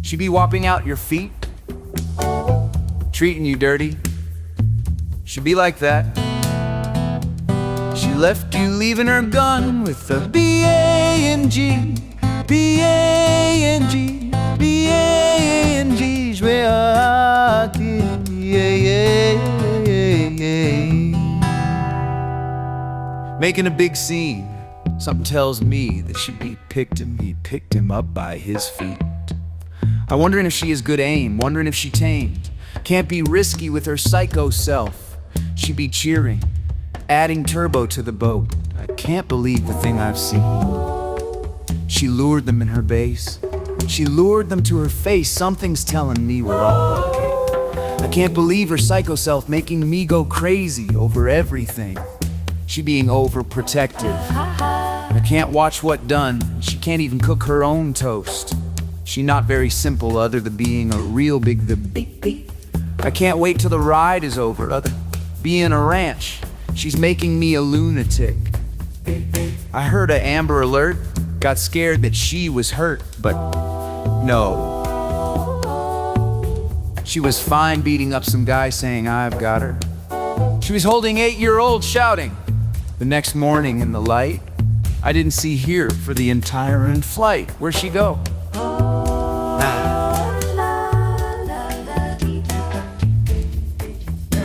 She be whopping out your feet, treating you dirty. She be like that. She left you leaving her gun with a B-A-N-G, B-A-N-G, B-A-N-G. Making a big scene. Something tells me that she picked him up by his feet. I'm wondering if she has good aim, wondering if she tamed. Can't be risky with her psycho self. She be cheering, adding turbo to the boat. I can't believe the thing I've seen. She lured them in her base. She lured them to her face. Something's telling me we're all okay. I can't believe her psycho self making me go crazy over everything. She being overprotective. I can't watch what done. She can't even cook her own toast. She not very simple other than being a real big beep. I can't wait till the ride is over. Other being a ranch, she's making me a lunatic. I heard a Amber Alert, got scared that she was hurt, but no. She was fine beating up some guy saying I've got her. She was holding 8-year-old shouting. The next morning in the light, I didn't see her for the entire flight. Where'd she go?